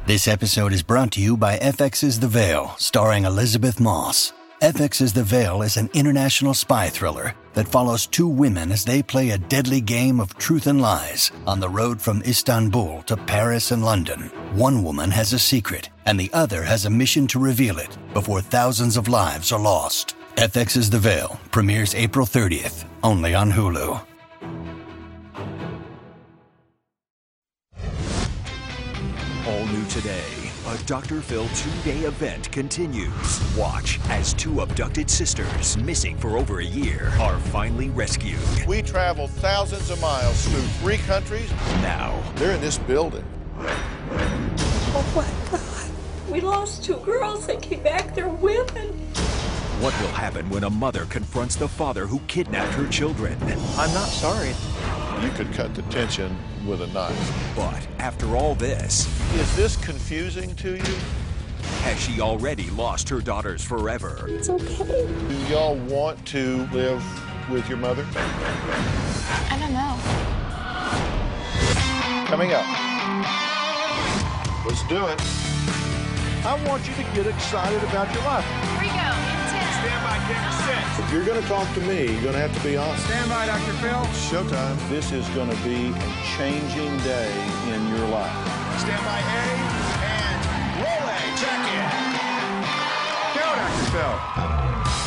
This episode is brought to you by FX's The Veil, starring Elizabeth Moss. FX's The Veil is an international spy thriller that follows two women as they play a deadly game of truth and lies on the road from Istanbul to Paris and London. One woman has a secret, and the other has a mission to reveal it before thousands of lives are lost. FX's The Veil premieres April 30th, only on Hulu. All new today, a Dr. Phil two-day event continues. Watch as two abducted sisters, missing for over a year, are finally rescued. We traveled thousands of miles through 3 countries. Now, They're in this building. Oh my God. We lost 2 girls. They came back. They're women. what will happen when a mother confronts the father who kidnapped her children? I'm not sorry. You could cut the tension with a knife. But after all this, Is this confusing to you? has she already lost her daughters forever? It's okay. Do y'all want to live with your mother? I don't know. Coming up. Let's do it. I want you to get excited about your life. Here we go. Intense. Stand by, camera 6. If you're going to talk to me, you're going to have to be honest. Stand by, Dr. Phil. Showtime. This is going to be a changing day in your life. Stand by A and roll A. Check in. Go, Dr. Phil.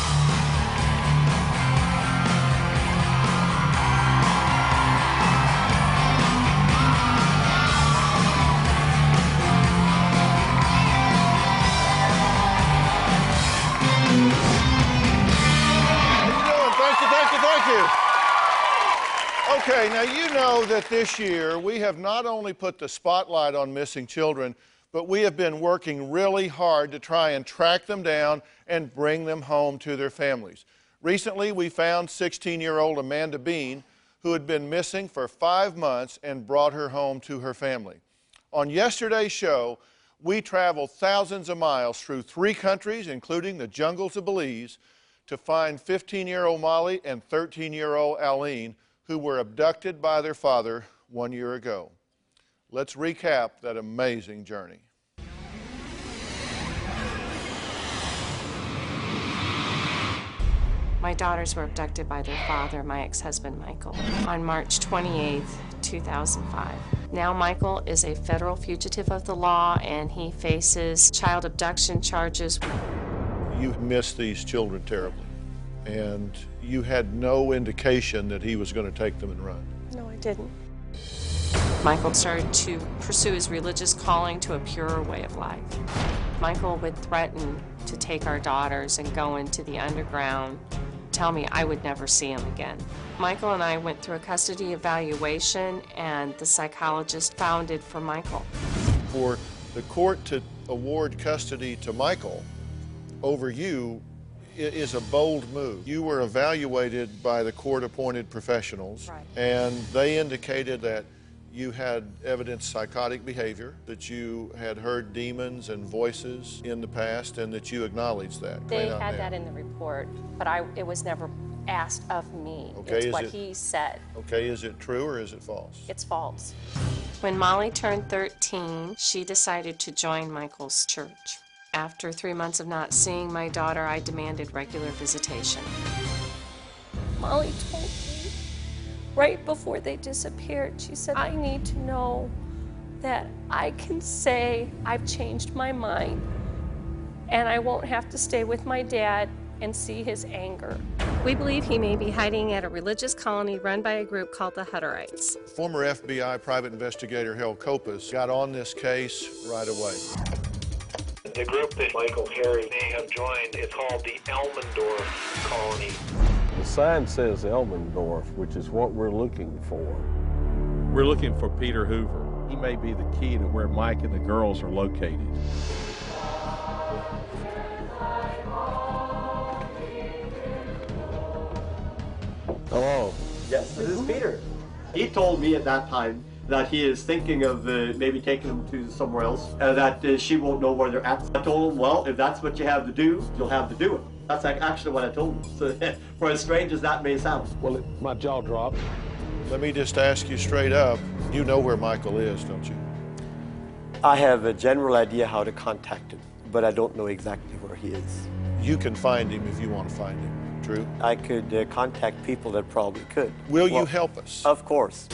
Thank you. Okay, now you know that this year we have not only put the spotlight on missing children, but we have been working really hard to try and track them down and bring them home to their families. Recently, we found 16-year-old Amanda Bean, who had been missing for 5 months, and brought her home to her family. On yesterday's show, we traveled thousands of miles through 3 countries, including the jungles of Belize, to find 15-year-old Molly and 13-year-old Aline, who were abducted by their father 1 year ago. Let's recap that amazing journey. My daughters were abducted by their father, my ex-husband Michael, on March 28, 2005. Now Michael is a federal fugitive of the law, and he faces child abduction charges. You missed these children terribly, and you had no indication that he was going to take them and run. No, I didn't. Michael started to pursue his religious calling to a purer way of life. Michael would threaten to take our daughters and go into the underground, tell me I would never see him again. Michael and I went through a custody evaluation, and the psychologist found it for Michael. For the court to award custody to Michael over you is a bold move. You were evaluated by the court-appointed professionals, Right. And they indicated that you had evidenced psychotic behavior, that you had heard demons and voices in the past, and that you acknowledged that. They May not had now. that in the report, but it was never asked of me. Okay, It's is what it- he said. Okay, is it true or is it false? It's false. When Molly turned 13, she decided to join Michael's church. After 3 months of not seeing my daughter, I demanded regular visitation. Molly told me right before they disappeared, she said, I need to know that I can say I've changed my mind and I won't have to stay with my dad and see his anger. We believe he may be hiding at a religious colony run by a group called the Hutterites. Former FBI private investigator Hal Kopis got on this case right away. The group that Michael Harry may have joined is called the Elmendorf Colony. The sign says Elmendorf, which is what we're looking for. We're looking for Peter Hoover. He may be the key to where Mike and the girls are located. Hello. Yes, this is Peter. He told me at that time that he is thinking of maybe taking them to somewhere else, and that she won't know where they're at. I told him, well, if that's what you have to do, you'll have to do it. That's actually what I told him. So, for as strange as that may sound. Well, my jaw dropped. Let me just ask you straight up, you know where Michael is, don't you? I have a general idea how to contact him, but I don't know exactly where he is. You can find him if you want to find him, true? I could contact people that probably could. Will you help us? Of course.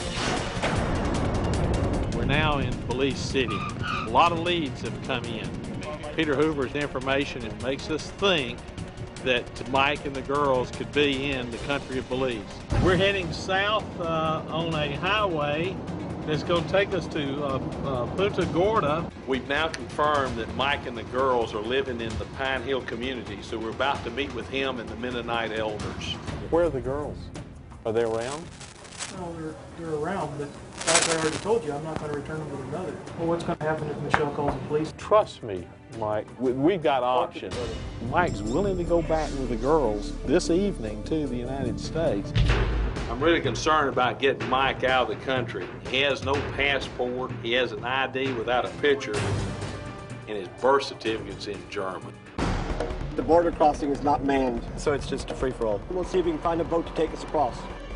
We're now in Belize City. A lot of leads have come in. Peter Hoover's information, it makes us think that Mike and the girls could be in the country of Belize. We're heading south on a highway that's going to take us to Punta Gorda. We've now confirmed that Mike and the girls are living in the Pine Hill community, so we're about to meet with him and the Mennonite elders. Where are the girls? Are they around? No, they're around, but as I already told you, I'm not going to return them to their mother. Well, what's going to happen if Michelle calls the police? Trust me, Mike, we've got options. Mike's willing to go back with the girls this evening to the United States. I'm really concerned about getting Mike out of the country. He has no passport, he has an ID without a picture, and his birth certificate's in German. The border crossing is not manned, so it's just a free-for-all. We'll see if we can find a boat to take us across.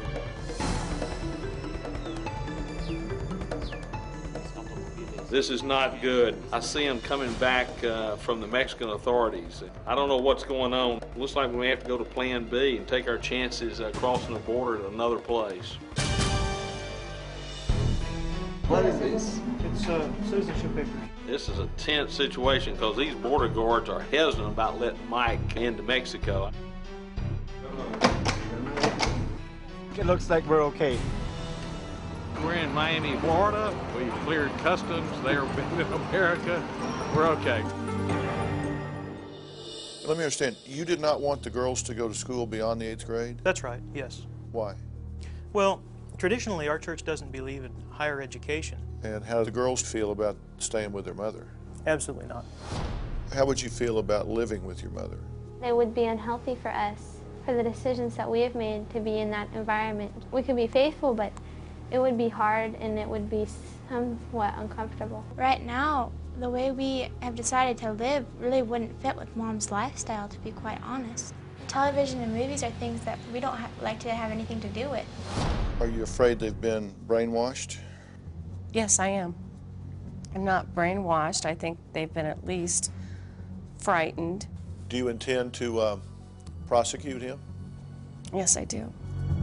This is not good. I see him coming back from the Mexican authorities. I don't know what's going on. Looks like we may have to go to Plan B and take our chances crossing the border to another place. What is this? It's citizenship papers. This is a tense situation because these border guards are hesitant about letting Mike into Mexico. It looks like we're okay. We're in Miami, Florida. We've cleared customs. They're in America. We're okay. Let me understand, you did not want the girls to go to school beyond the 8th grade? That's right, yes. Why? Well, traditionally, our church doesn't believe in higher education. And how do the girls feel about staying with their mother? Absolutely not. How would you feel about living with your mother? It would be unhealthy for us, for the decisions that we have made to be in that environment. We could be faithful, but it would be hard and it would be somewhat uncomfortable. Right now, the way we have decided to live really wouldn't fit with Mom's lifestyle, to be quite honest. Television and movies are things that we don't like to have anything to do with. Are you afraid they've been brainwashed? Yes, I am. I'm not brainwashed. I think they've been at least frightened. Do you intend to prosecute him? Yes, I do.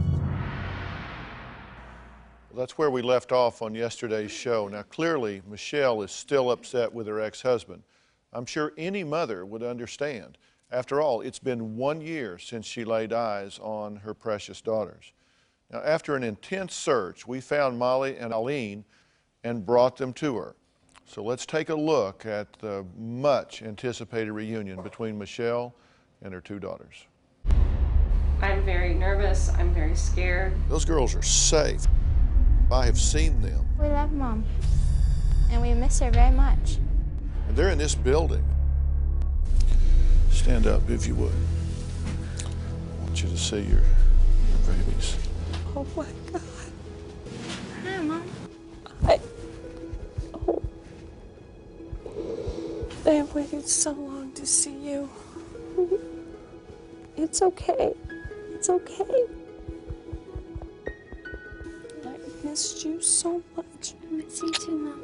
Well, that's where we left off on yesterday's show. Now, clearly, Michelle is still upset with her ex-husband. I'm sure any mother would understand. After all, it's been 1 year since she laid eyes on her precious daughters. Now, after an intense search, we found Molly and Aline and brought them to her. So let's take a look at the much anticipated reunion between Michelle and her two daughters. I'm very nervous. I'm very scared. Those girls are safe. I have seen them. We love Mom, and we miss her very much. And they're in this building. Stand up, if you would. I want you to see your babies. Oh my God. Hi, Mom. I have waited so long to see you. It's okay. It's okay. I missed you so much. I miss you too, Mama.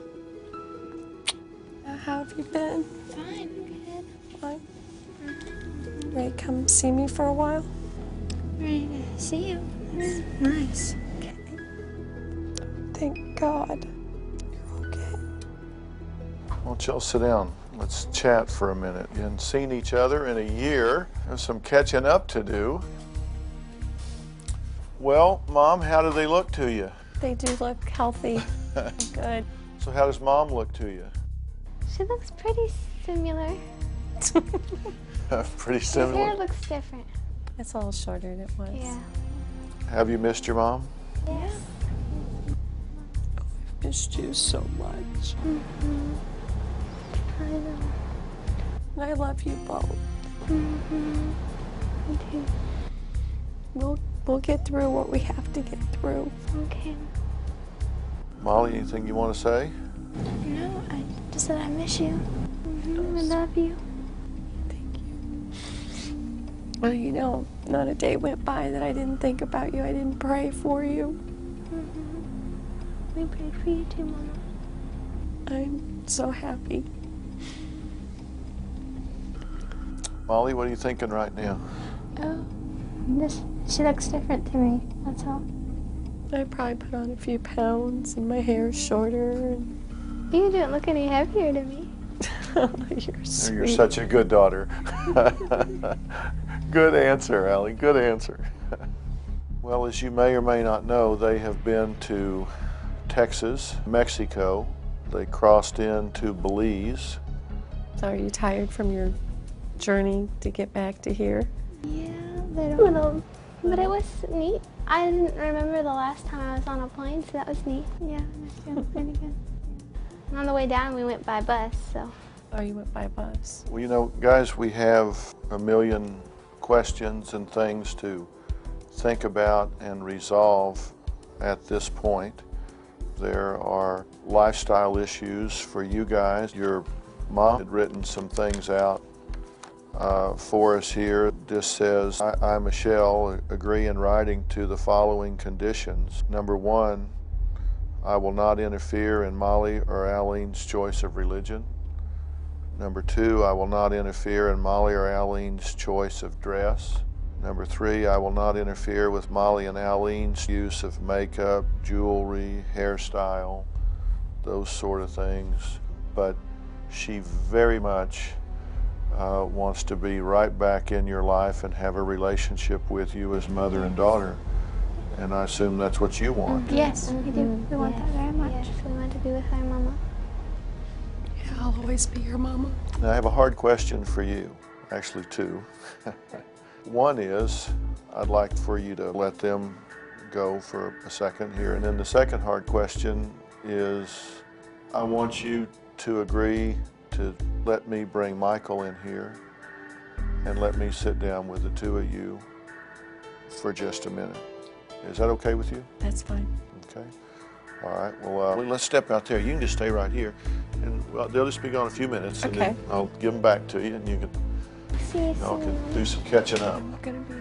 How have you been? Fine, good. Fine. Ready to come see me for a while? Ready to see you. That's nice. Okay. Thank God. You're okay. Why don't y'all sit down? Let's chat for a minute. You haven't seen each other in a year. There's some catching up to do. Well, Mom, how do they look to you? They do look healthy. Good. So how does Mom look to you? She looks pretty similar. Pretty His similar. hair looks different. It's a little shorter than it was. Yeah. Have you missed your mom? Yes. I've missed you so much. Mm-hmm. I know. And I love you both. Mm-hmm. Me too. We'll get through what we have to get through. Okay. Molly, anything you want to say? No, I just said I miss you. Mm-hmm. I love you. Well, you know, not a day went by that I didn't think about you. I didn't pray for you. Mm-hmm. We prayed for you too, Mama. I'm so happy. Molly, what are you thinking right now? Oh, she looks different to me, that's all. I probably put on a few pounds and my hair is shorter. You don't look any heavier to me. You're sweet. You're such a good daughter. Good answer, Allie, good answer. Well, as you may or may not know, they have been to Texas, Mexico. They crossed into Belize. So are you tired from your journey to get back to here? Yeah, a little. But it was neat. I didn't remember the last time I was on a plane, so that was neat. Yeah, I feel pretty good. And on the way down, we went by bus, so. Oh, you went by bus? Well, you know, guys, we have a million questions and things to think about and resolve at this point. There are lifestyle issues for you guys. Your mom had written some things out for us here. This says, I, Michelle, agree in writing to the following conditions. Number one, I will not interfere in Molly or Alleen's choice of religion. Number two, I will not interfere in Molly or Alleen's choice of dress. Number three, I will not interfere with Molly and Alleen's use of makeup, jewelry, hairstyle, those sort of things. But she very much wants to be right back in your life and have a relationship with you as mother and daughter. And I assume that's what you want. Yes, we do. We want that very much. Yes, we want to be with our mama. Yeah, I'll always be your mama. Now, I have a hard question for you, actually two. One is, I'd like for you to let them go for a second here. And then the second hard question is, I want you to agree to let me bring Michael in here and let me sit down with the two of you for just a minute. Is that okay with you? That's fine. Okay. All right. Well, let's step out there. You can just stay right here, and they'll just be gone a few minutes, and then I'll give them back to you, and you can, y'all can do some catching up. I'm gonna be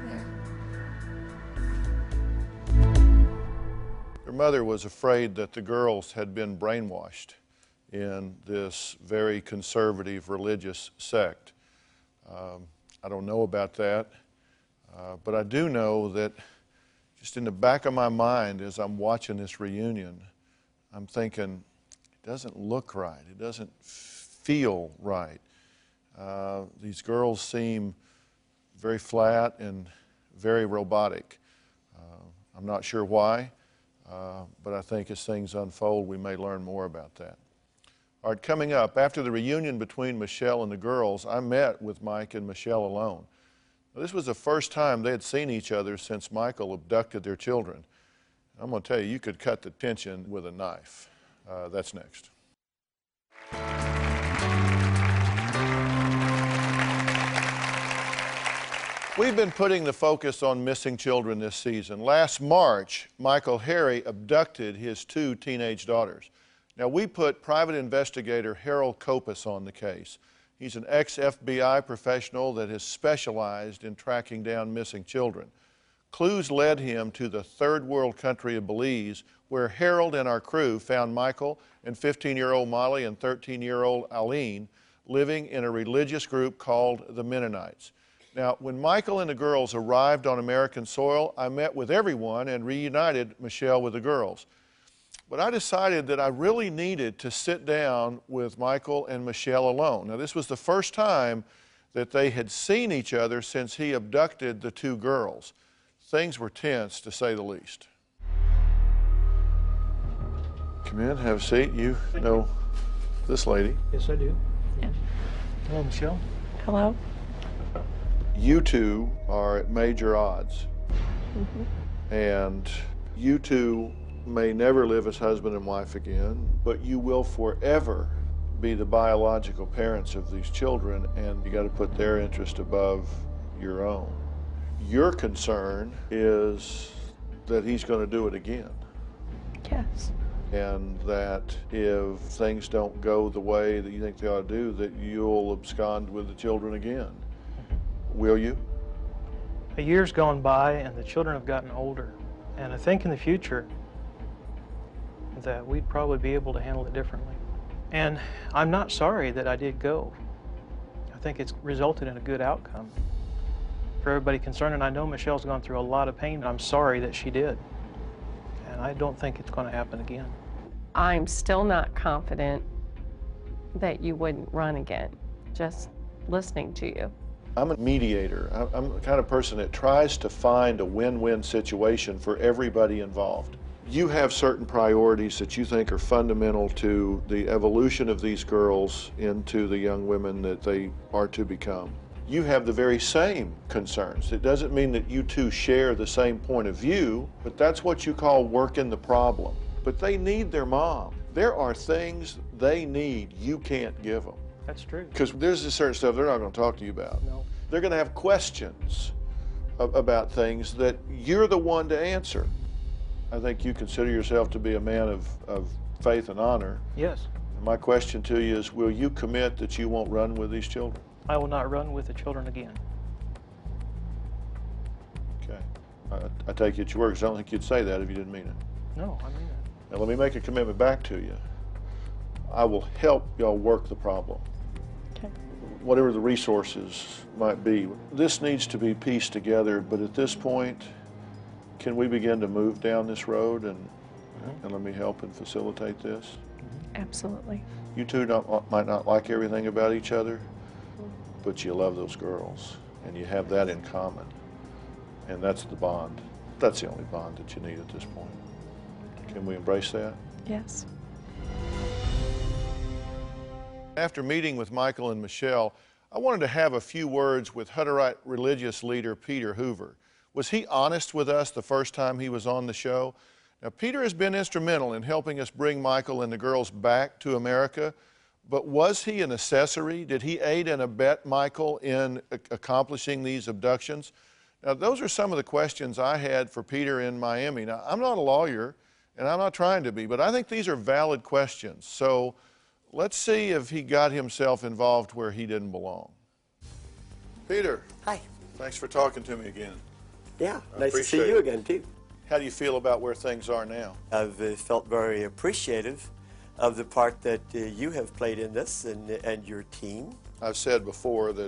there. Her mother was afraid that the girls had been brainwashed in this very conservative religious sect. I don't know about that, but I do know that just in the back of my mind as I'm watching this reunion, I'm thinking, it doesn't look right. It doesn't feel right. These girls seem very flat and very robotic. I'm not sure why, but I think as things unfold, we may learn more about that. All right, coming up, after the reunion between Michelle and the girls, I met with Mike and Michelle alone. Now, this was the first time they had seen each other since Michael abducted their children. I'm going to tell you, you could cut the tension with a knife. That's next. We've been putting the focus on missing children this season. Last March, Michael Harry abducted his two teenage daughters. Now, we put private investigator Harold Kopis on the case. He's an ex-FBI professional that has specialized in tracking down missing children. Clues led him to the third world country of Belize, where Harold and our crew found Michael and 15-year-old Molly and 13-year-old Alleen living in a religious group called the Mennonites. Now, when Michael and the girls arrived on American soil, I met with everyone and reunited Michelle with the girls. But I decided that I really needed to sit down with Michael and Michelle alone. Now, this was the first time that they had seen each other since he abducted the two girls. Things were tense, to say the least. Come in, have a seat. You know this lady. Yes, I do. Yeah. Hello, Michelle. Hello. You two are at major odds. And you two may never live as husband and wife again, but you will forever be the biological parents of these children, and you got to put their interest above your own. Your concern is that he's going to do it again. Yes. And that if things don't go the way that you think they ought to do, that you'll abscond with the children again. Will you? A year's gone by and the children have gotten older. And I think in the future that we'd probably be able to handle it differently. And I'm not sorry that I did go. I think it's resulted in a good outcome for everybody concerned, and I know Michelle's gone through a lot of pain, and I'm sorry that she did. And I don't think it's going to happen again. I'm still not confident that you wouldn't run again, just listening to you. I'm a mediator. I'm the kind of person that tries to find a win-win situation for everybody involved. You have certain priorities that you think are fundamental to the evolution of these girls into the young women that they are to become. You have the very same concerns. It doesn't mean that you two share the same point of view, but that's what you call working the problem. But they need their mom. There are things they need you can't give them. That's true. Because there's a certain stuff they're not going to talk to you about. No. They're going to have questions about things that you're the one to answer. I think you consider yourself to be a man of faith and honor. Yes. My question to you is, will you commit that you won't run with these children? I will not run with the children again. Okay. I take it your word, because I don't think you'd say that if you didn't mean it. No, I mean it. Now let me make a commitment back to you. I will help y'all work the problem. Okay. Whatever the resources might be. This needs to be pieced together, but at this point, can we begin to move down this road and let me help and facilitate this? Absolutely. You two might not like everything about each other, but you love those girls, and you have that in common. And that's the bond. That's the only bond that you need at this point. Can we embrace that? Yes. After meeting with Michael and Michelle, I wanted to have a few words with Hutterite religious leader Peter Hoover. Was he honest with us the first time he was on the show? Now, Peter has been instrumental in helping us bring Michael and the girls back to America, but was he an accessory? Did he aid and abet Michael in accomplishing these abductions? Now, those are some of the questions I had for Peter in Miami. Now, I'm not a lawyer, and I'm not trying to be, but I think these are valid questions. So let's see if he got himself involved where he didn't belong. Peter. Hi. Thanks for talking to me again. Yeah, nice to see you again, too. How do you feel about where things are now? I've felt very appreciative of the part that you have played in this and your team. I've said before that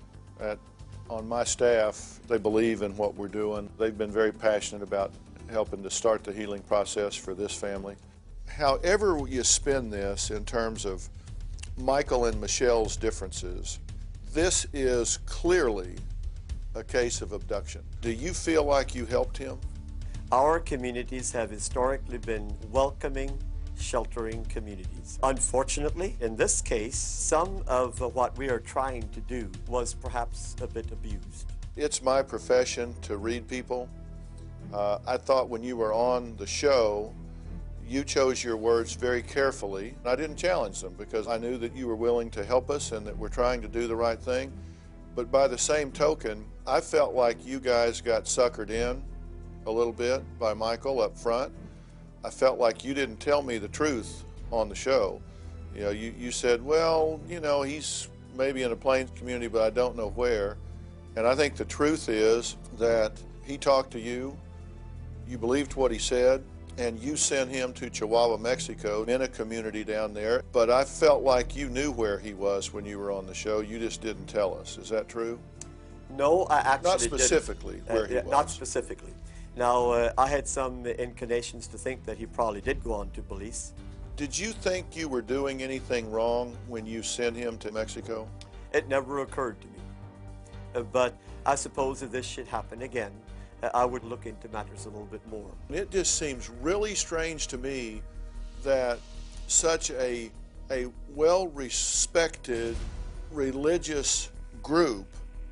on my staff, they believe in what we're doing. They've been very passionate about helping to start the healing process for this family. However you spin this in terms of Michael and Michelle's differences, this is clearly a case of abduction. Do you feel like you helped him? Our communities have historically been welcoming, sheltering communities. Unfortunately, in this case, some of what we are trying to do was perhaps a bit abused. It's my profession to read people. I thought when you were on the show, you chose your words very carefully. I didn't challenge them because I knew that you were willing to help us and that we're trying to do the right thing. But by the same token, I felt like you guys got suckered in a little bit by Michael up front. I felt like you didn't tell me the truth on the show. You know, you said, well, you know, he's maybe in a Plains community, but I don't know where. And I think the truth is that he talked to you, you believed what he said, and you sent him to Chihuahua, Mexico, in a community down there. But I felt like you knew where he was when you were on the show. You just didn't tell us. Is that true? No, I actually Not specifically didn't. Where he was. Not specifically. Now, I had some inclinations to think that he probably did go on to Belize. Did you think you were doing anything wrong when you sent him to Mexico? It never occurred to me. But I suppose if this should happen again, I would look into matters a little bit more. It just seems really strange to me that such a well-respected religious group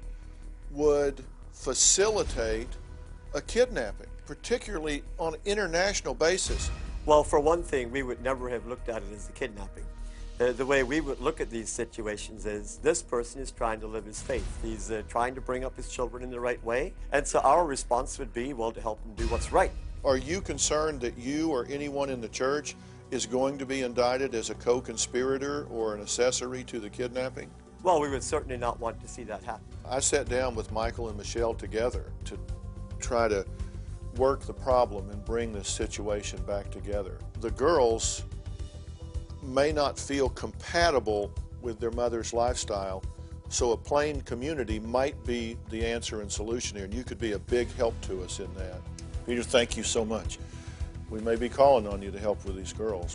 would facilitate a kidnapping, particularly on an international basis. Well, for one thing, we would never have looked at it as a kidnapping. The way we would look at these situations is this person is trying to live his faith. He's trying to bring up his children in the right way. And so our response would be, well, to help him do what's right. Are you concerned that you or anyone in the church is going to be indicted as a co-conspirator or an accessory to the kidnapping? Well, we would certainly not want to see that happen. I sat down with Michael and Michelle together to try to work the problem and bring this situation back together. The girls may not feel compatible with their mother's lifestyle. So a plain community might be the answer and solution here, and you could be a big help to us in that. Peter, thank you so much. We may be calling on you to help with these girls.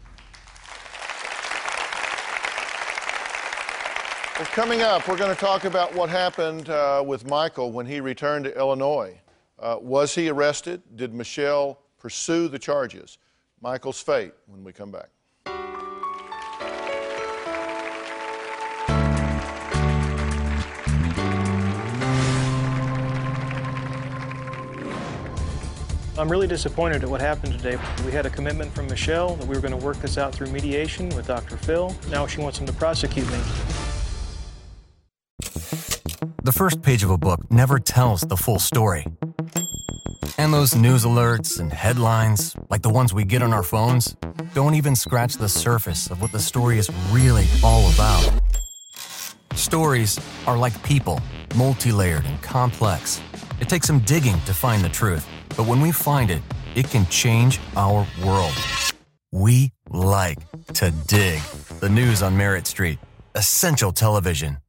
Well, coming up, we're going to talk about what happened with Michael when he returned to Illinois. Was he arrested? Did Michelle pursue the charges? Michael's fate when we come back. I'm really disappointed at what happened today. We had a commitment from Michelle that we were going to work this out through mediation with Dr. Phil. Now she wants him to prosecute me. The first page of a book never tells the full story. And those news alerts and headlines, like the ones we get on our phones, don't even scratch the surface of what the story is really all about. Stories are like people, multi-layered and complex. It takes some digging to find the truth, but when we find it, it can change our world. We like to dig. The news on Merritt Street. Essential television.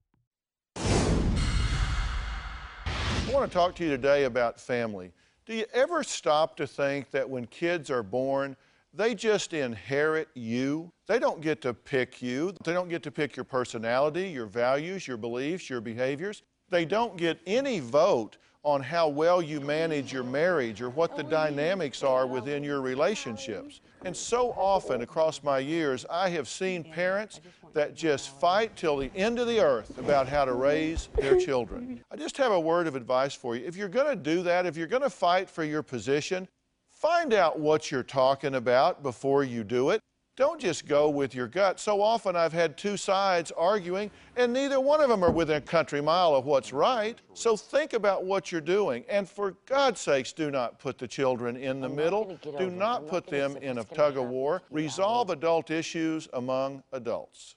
I want to talk to you today about family. Do you ever stop to think that when kids are born, they just inherit you? They don't get to pick you. They don't get to pick your personality, your values, your beliefs, your behaviors. They don't get any vote on how well you manage your marriage or what the dynamics are within your relationships. And so often across my years, I have seen parents that just fight till the end of the earth about how to raise their children. I just have a word of advice for you. If you're going to do that, if you're going to fight for your position, find out what you're talking about before you do it. Don't just go with your gut. So often I've had two sides arguing, and neither one of them are within a country mile of what's right. So think about what you're doing. And for God's sakes, do not put the children in the middle. Do not put them in a tug of war. Resolve adult issues among adults.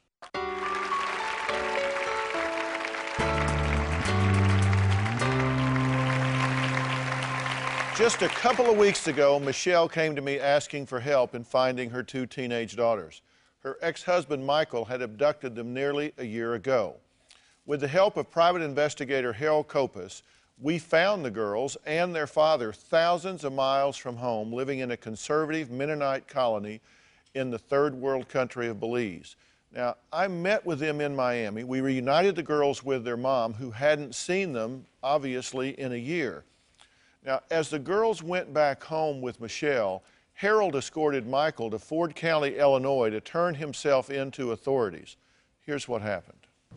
Just a couple of weeks ago, Michelle came to me asking for help in finding her two teenage daughters. Her ex-husband, Michael, had abducted them nearly a year ago. With the help of private investigator Harold Kopis, we found the girls and their father thousands of miles from home, living in a conservative Mennonite colony in the third world country of Belize. Now, I met with them in Miami. We reunited the girls with their mom, who hadn't seen them, obviously, in a year. Now, as the girls went back home with Michelle, Harold escorted Michael to Ford County, Illinois, to turn himself in to authorities. Here's what happened.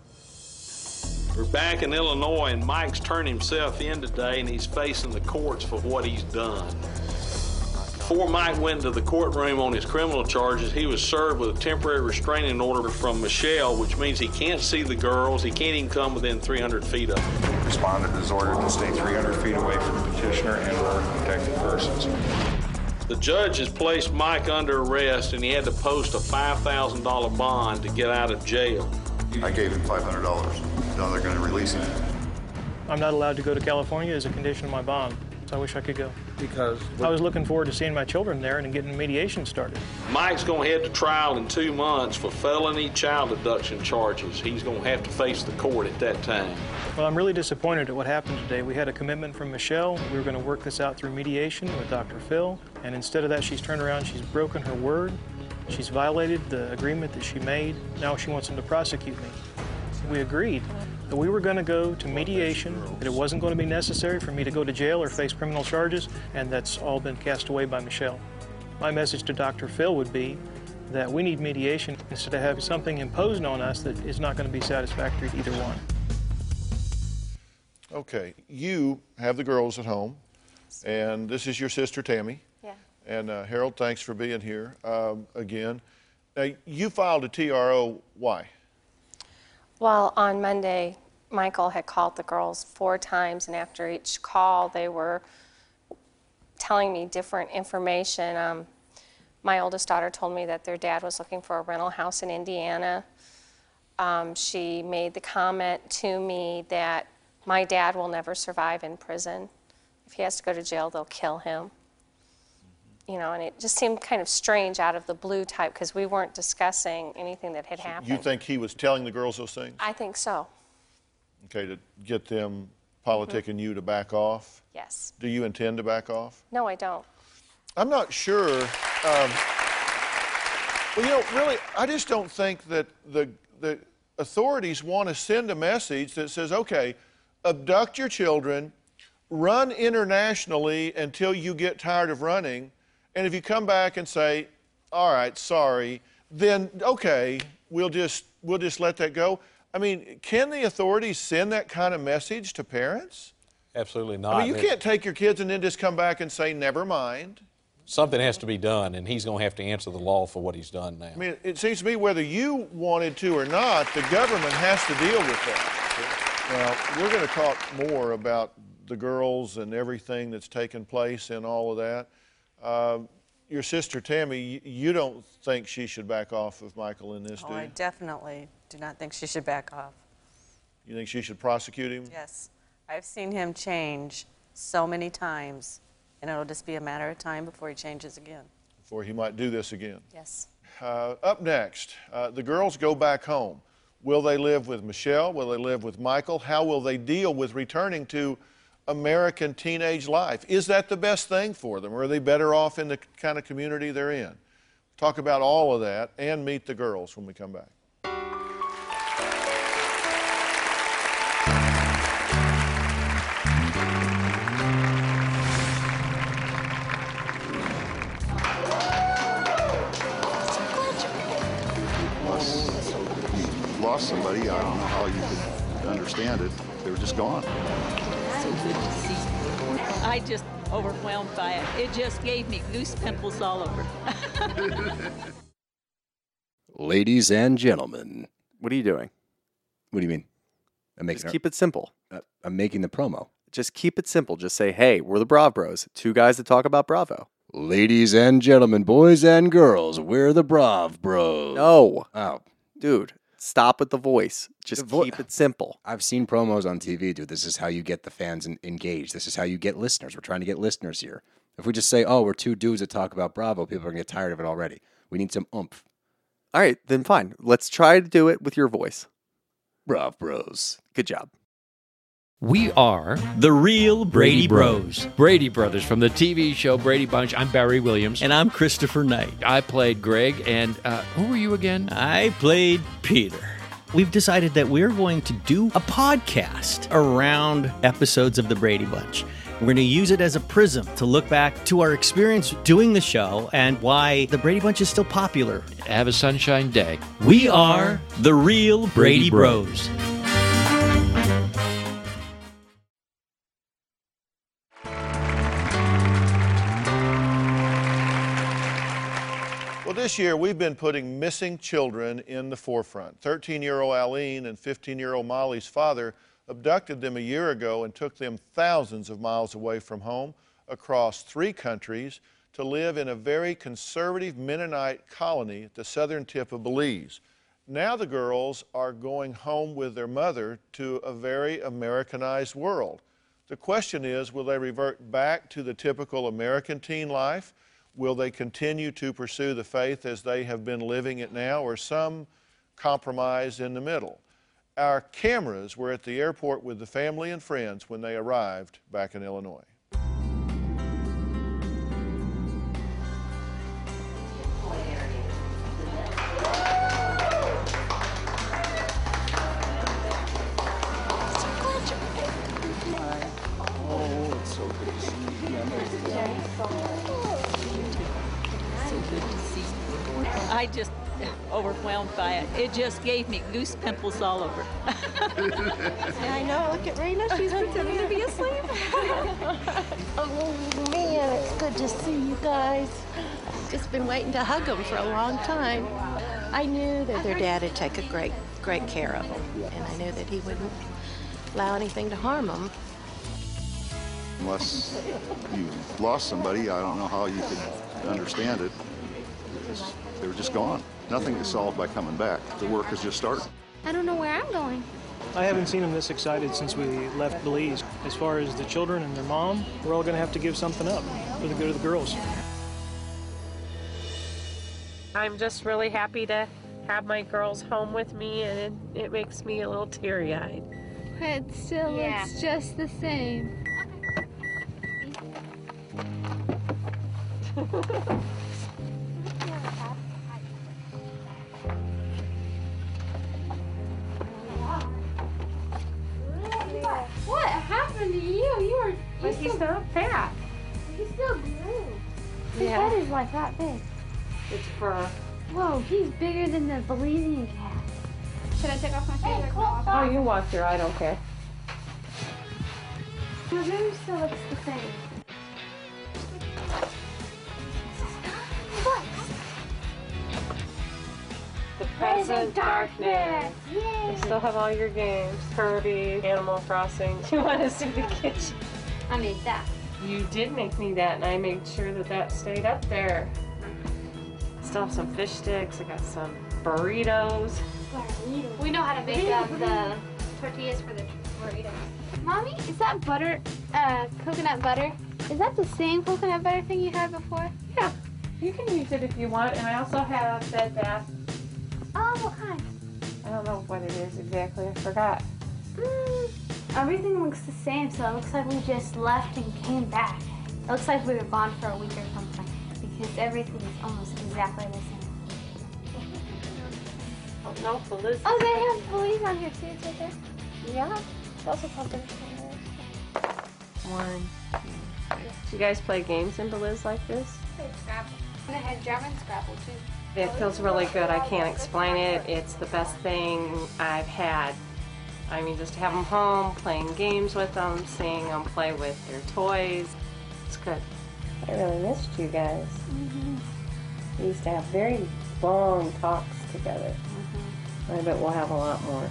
We're back in Illinois, and Mike's turned himself in today, and he's facing the courts for what he's done. Before Mike went to the courtroom on his criminal charges, he was served with a temporary restraining order from Michelle, which means he can't see the girls. He can't even come within 300 feet of them. Respondent is ordered to stay 300 feet away from the petitioner and/or protected persons. The judge has placed Mike under arrest, and he had to post a $5,000 bond to get out of jail. I gave him $500. Now they're going to release him. I'm not allowed to go to California as a condition of my bond, so I wish I could go. Because? I was looking forward to seeing my children there and getting mediation started. Mike's going to head to trial in 2 months for felony child abduction charges. He's going to have to face the court at that time. Well, I'm really disappointed at what happened today. We had a commitment from Michelle. We were going to work this out through mediation with Dr. Phil. And instead of that, she's turned around, she's broken her word. She's violated the agreement that she made. Now she wants him to prosecute me. We agreed that we were going to go to mediation, that it wasn't going to be necessary for me to go to jail or face criminal charges, and that's all been cast away by Michelle. My message to Dr. Phil would be that we need mediation instead of having something imposed on us that is not going to be satisfactory to either one. Okay, you have the girls at home, and this is your sister Tammy. Yeah. And Harold, thanks for being here again. Now, you filed a TRO. Why? Well, on Monday, Michael had called the girls 4 times, and after each call, they were telling me different information. My oldest daughter told me that their dad was looking for a rental house in Indiana. She made the comment to me that my dad will never survive in prison. If he has to go to jail, they'll kill him. you know, and it just seemed kind of strange out of the blue type because we weren't discussing anything that had happened. You think he was telling the girls those things? I think so. Okay, to get them politicking you to back off? Yes. Do you intend to back off? No, I don't. I'm not sure. Well, you know, really, I just don't think that the authorities want to send a message that says, okay, abduct your children, run internationally until you get tired of running, and if you come back and say, all right, sorry, then okay, we'll just let that go. I mean, can the authorities send that kind of message to parents? Absolutely not. I mean, you can't take your kids and then just come back and say, never mind. Something has to be done, and he's going to have to answer the law for what he's done now. I mean, it seems to me whether you wanted to or not, the government has to deal with that. Now, we're going to talk more about the girls and everything that's taken place and all of that. Your sister, Tammy, you don't think she should back off of Michael in this, do you? I definitely do not think she should back off. You think she should prosecute him? Yes. I've seen him change so many times, and it'll just be a matter of time before he changes again. Before he might do this again. Yes. Up next, the girls go back home. Will they live with Michelle? Will they live with Michael? How will they deal with returning to American teenage life? Is that the best thing for them, or are they better off in the kind of community they're in? Talk about all of that and meet the girls when we come back. Lost somebody, I don't know how you could understand it. They were just gone. So good to see you. I just overwhelmed by it. It just gave me goose pimples all over. Ladies and gentlemen. What are you doing? What do you mean? Just keep it simple. I'm making the promo. Just keep it simple. Just say, hey, we're the Brav Bros. Two guys that talk about Bravo. Ladies and gentlemen, boys and girls, we're the Brav Bros. No. Oh. Dude, stop with the voice. Just keep it simple. I've seen promos on TV, dude. This is how you get the fans engaged. This is how you get listeners. We're trying to get listeners here. If we just say, oh, we're two dudes that talk about Bravo, people are going to get tired of it already. We need some oomph. All right, then fine. Let's try to do it with your voice. Brav Bros. Good job. We are the real Brady Bros. Brady Brothers from the TV show Brady Bunch. I'm Barry Williams. And I'm Christopher Knight. I played Greg, and who were you again? I played Peter. We've decided that we're going to do a podcast around episodes of the Brady Bunch. We're going to use it as a prism to look back to our experience doing the show and why the Brady Bunch is still popular. Have a sunshine day. We are the real Brady Bros. Well, this year we've been putting missing children in the forefront. 13-year-old Aline and 15-year-old Molly's father abducted them a year ago and took them thousands of miles away from home across 3 countries to live in a very conservative Mennonite colony at the southern tip of Belize. Now the girls are going home with their mother to a very Americanized world. The question is, will they revert back to the typical American teen life? Will they continue to pursue the faith as they have been living it now, or some compromise in the middle? Our cameras were at the airport with the family and friends when they arrived back in Illinois. I just overwhelmed by it. It just gave me goose pimples all over. I know. Look at Raina. She's pretending to be asleep. Oh, man, it's good to see you guys. Just been waiting to hug them for a long time. I knew that their dad would take a great care of them, and I knew that he wouldn't allow anything to harm them. Unless you lost somebody, I don't know how you could understand it. They were just gone. Nothing is solved by coming back. The work has just started. I don't know where I'm going. I haven't seen them this excited since we left Belize. As far as the children and their mom, we're all going to have to give something up for the good of the girls. I'm just really happy to have my girls home with me, and it makes me a little teary-eyed. It still looks just the same. What happened to you? But he's not fat. He still grew. His Yeah. head is like that big. It's fur. Whoa, he's bigger than the Belizean cat. Should I take off my shoes? Oh, you walk here. I don't care. The room still looks the same. The Present Darkness. Yay! You still have all your games. Kirby, Animal Crossing. You want to see the kitchen? I made that. You did make me that, and I made sure that that stayed up there. Still have some fish sticks. I got some burritos. We know how to make the tortillas for the burritos. Mommy, is that butter, coconut butter? Is that the same coconut butter thing you had before? Yeah, you can use it if you want. And I also have Bed Bath. Oh, what kind? I don't know what it is exactly. I forgot. Everything looks the same, so it looks like we just left and came back. It looks like we were gone for a week or something, because everything is almost exactly the same. Oh, no, Belize. Oh, they have Belize on here too, it's right there. Yeah, it's also called British Columbia. 1, 2, 3. Do you guys play games in Belize like this? Played Scrabble. And I had German Scrabble too. It feels really good. I can't explain it. It's the best thing I've had. I mean, just to have them home, playing games with them, seeing them play with their toys. It's good. I really missed you guys. We used to have very long talks together. I bet we'll have a lot more.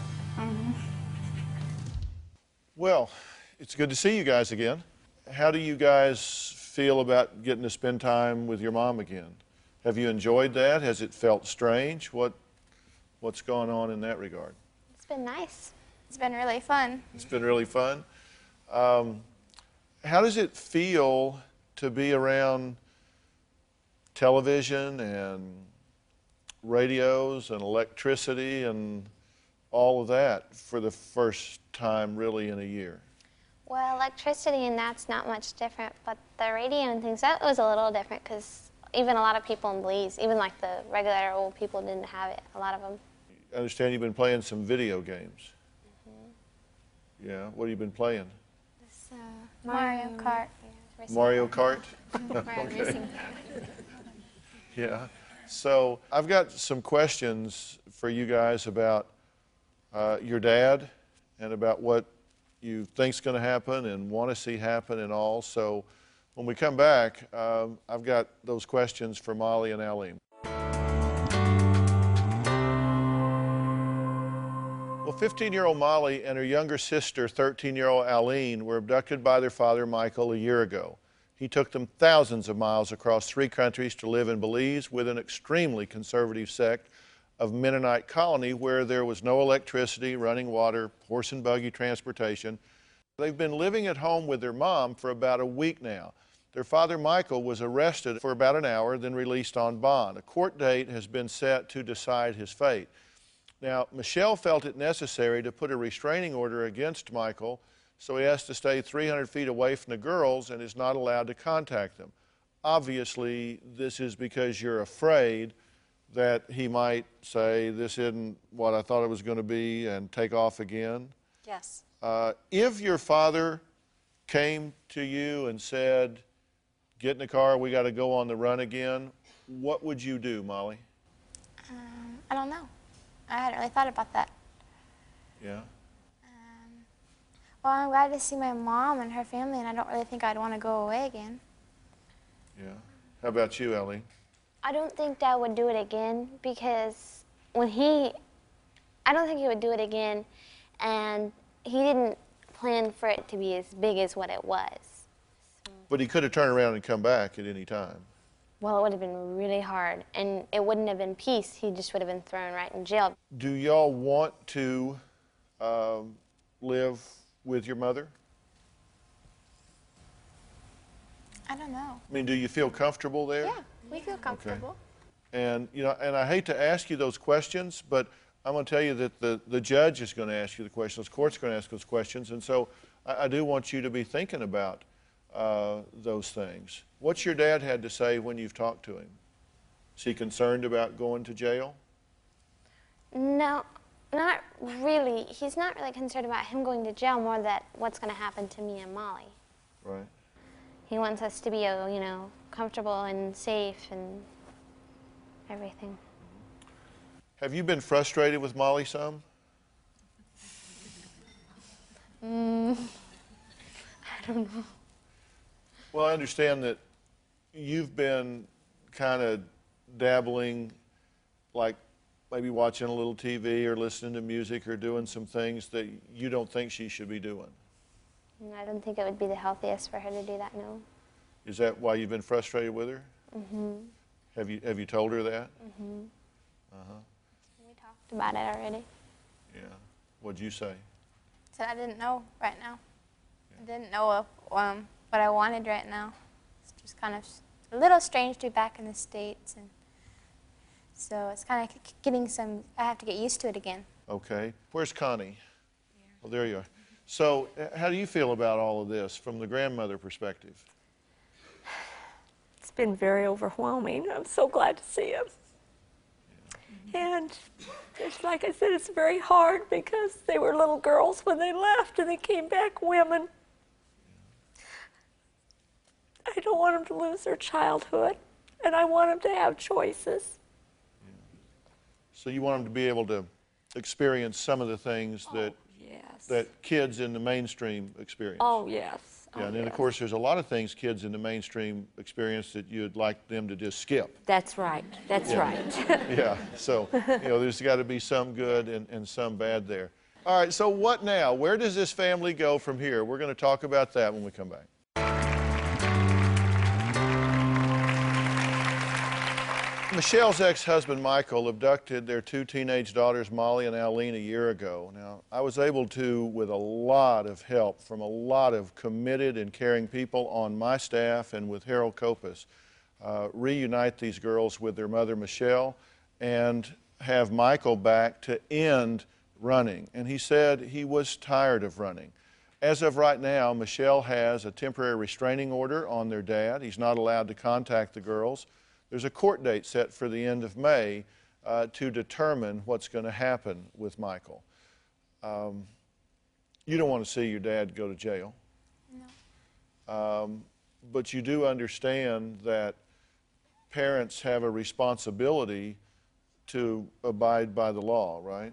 Well, it's good to see you guys again. How do you guys feel about getting to spend time with your mom again? Have you enjoyed that? Has it felt strange? What's going on in that regard? It's been nice. It's been really fun. It's been really fun. How does it feel to be around television and radios and electricity and all of that for the first time really in a year? Well, electricity and that's not much different, but the radio and things, that was a little different because even a lot of people in Belize, even like the regular old people didn't have it, a lot of them. I understand you've been playing some video games. Yeah, what have you been playing? Mario Kart. Mario Kart? Okay. Yeah. So I've got some questions for you guys about your dad and about what you think's going to happen and want to see happen and all. So when we come back, I've got those questions for Molly and Aline. Well, 15-year-old Molly and her younger sister, 13-year-old Aline, were abducted by their father, Michael, a year ago. He took them thousands of miles across 3 countries to live in Belize with an extremely conservative sect of Mennonite colony where there was no electricity, running water, horse and buggy transportation. They've been living at home with their mom for about a week now. Their father, Michael, was arrested for about an hour, then released on bond. A court date has been set to decide his fate. Now, Michelle felt it necessary to put a restraining order against Michael, so he has to stay 300 feet away from the girls and is not allowed to contact them. Obviously, this is because you're afraid that he might say, this isn't what I thought it was going to be, and take off again. Yes. If your father came to you and said, get in the car, we got to go on the run again, what would you do, Molly? I don't know. I hadn't really thought about that. Yeah? Well, I'm glad to see my mom and her family, and I don't really think I'd want to go away again. Yeah. How about you, Ellie? I don't think Dad would do it again because I don't think he would do it again, and he didn't plan for it to be as big as what it was. But he could have turned around and come back at any time. Well, it would have been really hard, and it wouldn't have been peace. He just would have been thrown right in jail. Do y'all want to live with your mother? I don't know. I mean, do you feel comfortable there? Yeah, we feel comfortable. And, you know, and I hate to ask you those questions, but I'm going to tell you that the judge is going to ask you the questions, the court's going to ask those questions, and so I do want you to be thinking about those things. What's your dad had to say when you've talked to him? Is he concerned about going to jail? No, not really. He's not really concerned about him going to jail, more that what's going to happen to me and Molly. Right. He wants us to be, you know, comfortable and safe and everything. Have you been frustrated with Molly some? I don't know. Well, I understand that you've been kind of dabbling, like maybe watching a little TV or listening to music or doing some things that you don't think she should be doing. I don't think it would be the healthiest for her to do that, no. Is that why you've been frustrated with her? Mm-hmm. Have you told her that? Mm-hmm. Uh-huh. We talked about it already. Yeah. What'd you say? So I didn't know right now. I didn't know what I wanted right now. It's just kind of a little strange to be back in the States, and so it's kind of getting some, I have to get used to it again. Okay. Where's Connie? Well, there you are. So how do you feel about all of this from the grandmother perspective? It's been very overwhelming. I'm so glad to see him. And it's like I said, it's very hard because they were little girls when they left and they came back women. I don't want them to lose their childhood, and I want them to have choices. So you want them to be able to experience some of the things that kids in the mainstream experience? Oh, yes. Yeah, and then, of course, there's a lot of things kids in the mainstream experience that you'd like them to just skip. That's right. That's right. Yeah, so, you know, there's got to be some good and some bad there. All right, so what now? Where does this family go from here? We're going to talk about that when we come back. Michelle's ex-husband, Michael, abducted their two teenage daughters, Molly and Aline, a year ago. Now, I was able to, with a lot of help from a lot of committed and caring people on my staff and with Harold Kopis, reunite these girls with their mother, Michelle, and have Michael back to end running. And he said he was tired of running. As of right now, Michelle has a temporary restraining order on their dad. He's not allowed to contact the girls. There's a court date set for the end of May to determine what's going to happen with Michael. You don't want to see your dad go to jail. No. But you do understand that parents have a responsibility to abide by the law, right?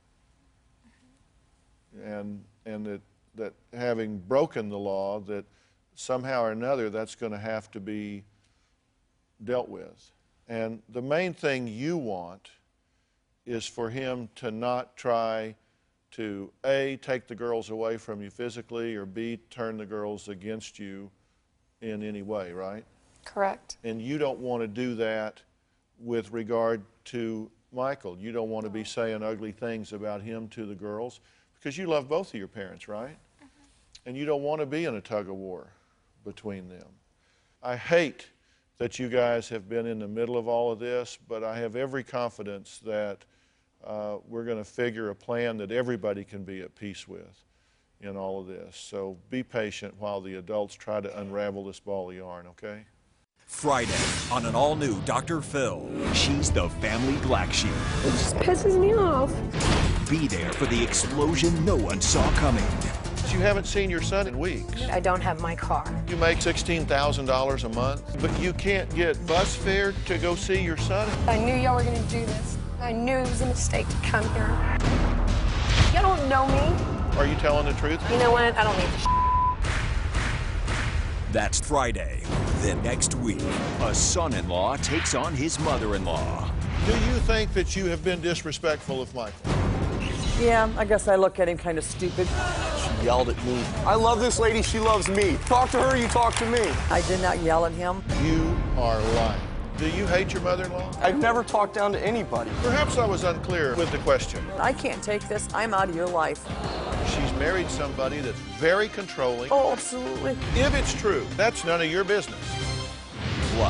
And that having broken the law, that somehow or another that's going to have to be dealt with. And the main thing you want is for him to not try to A, take the girls away from you physically, or B, turn the girls against you in any way, right? Correct. And you don't want to do that with regard to Michael. You don't want to be saying ugly things about him to the girls because you love both of your parents, right? And you don't want to be in a tug of war between them. I hate that you guys have been in the middle of all of this, but I have every confidence that we're going to figure a plan that everybody can be at peace with in all of this. So be patient while the adults try to unravel this ball of yarn, okay? Friday on an all-new Dr. Phil. She's the family black sheep. It just pisses me off. Be there for the explosion no one saw coming. You haven't seen your son in weeks. I don't have my car. You make $16,000 a month, but you can't get bus fare to go see your son? I knew y'all were gonna do this. I knew it was a mistake to come here. Y'all don't know me. Are you telling the truth? You know what? I don't need the That's Friday. Then next week, a son-in-law takes on his mother-in-law. Do you think that you have been disrespectful of Michael? Yeah, I guess I look at him kind of stupid. She yelled at me. I love this lady, she loves me. Talk to her, you talk to me. I did not yell at him. You are lying. Do you hate your mother-in-law? I've never talked down to anybody. Perhaps I was unclear with the question. I can't take this. I'm out of your life. She's married somebody that's very controlling. Oh, absolutely. If it's true, that's none of your business. Plus,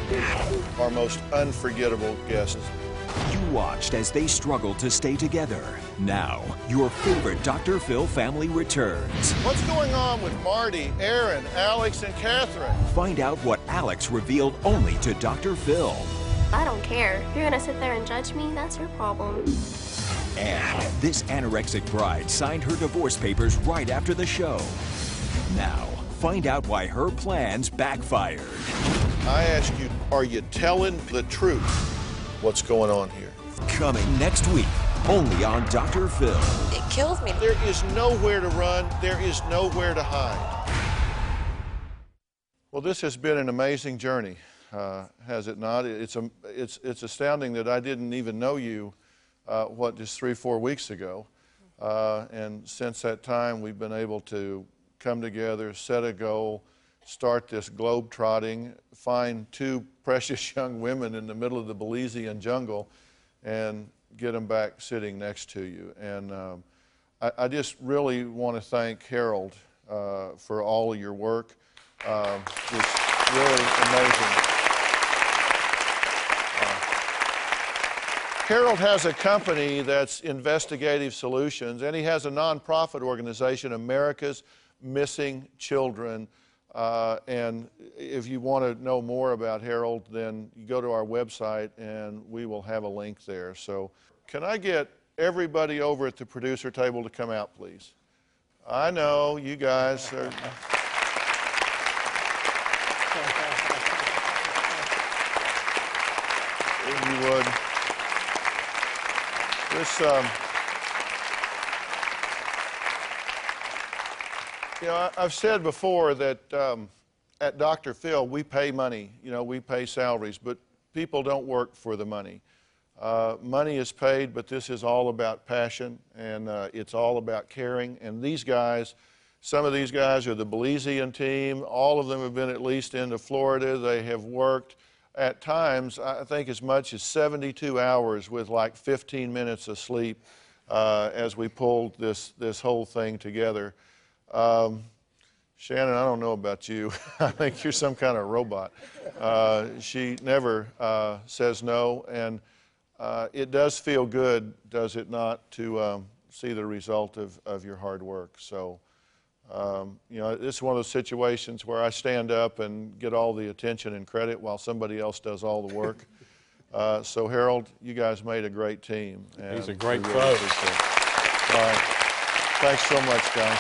our most unforgettable guests. You watched as they struggled to stay together. Now, your favorite Dr. Phil family returns. What's going on with Marty, Aaron, Alex, and Catherine? Find out what Alex revealed only to Dr. Phil. I don't care. If you're gonna sit there and judge me, that's your problem. And this anorexic bride signed her divorce papers right after the show. Now, find out why her plans backfired. I ask you, are you telling the truth? What's going on here? Coming next week, only on Dr. Phil. It kills me. There is nowhere to run. There is nowhere to hide. Well, this has been an amazing journey, has it not? It's astounding that I didn't even know you, just 3-4 weeks ago. And since that time, we've been able to come together, set a goal, start this globe trotting, find 2 precious young women in the middle of the Belizean jungle, and get them back sitting next to you. And I just really want to thank Harold for all of your work. It's really amazing. Harold has a company that's Investigative Solutions, and he has a nonprofit organization, America's Missing Children. And if you want to know more about Harold, then you go to our website and we will have a link there. So can I get everybody over at the producer table to come out, please? I know you guys are... If you would. This, you know, I've said before that at Dr. Phil, we pay money, you know, we pay salaries, but people don't work for the money. Money is paid, but this is all about passion, and it's all about caring. And these guys, some of these guys are the Belizean team. All of them have been at least into Florida. They have worked at times, I think, as much as 72 hours with like 15 minutes of sleep as we pulled this whole thing together. Shannon, I don't know about you. I think you're some kind of robot. She never says no, and it does feel good, does it not, to see the result of your hard work. So, you know, it's one of those situations where I stand up and get all the attention and credit while somebody else does all the work. So, Harold, you guys made a great team. He's a great really coach. All right. Thanks so much, guys.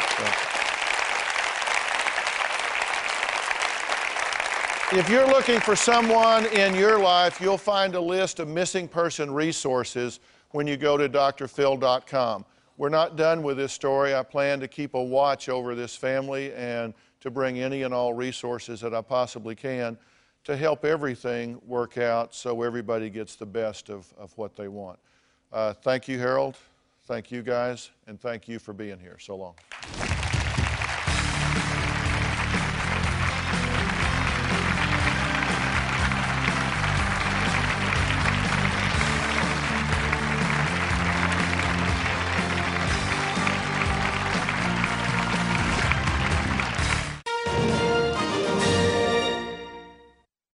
If you're looking for someone in your life, you'll find a list of missing person resources when you go to drphil.com. We're not done with this story. I plan to keep a watch over this family and to bring any and all resources that I possibly can to help everything work out so everybody gets the best of what they want. Thank you, Harold. Thank you, guys. And thank you for being here so long.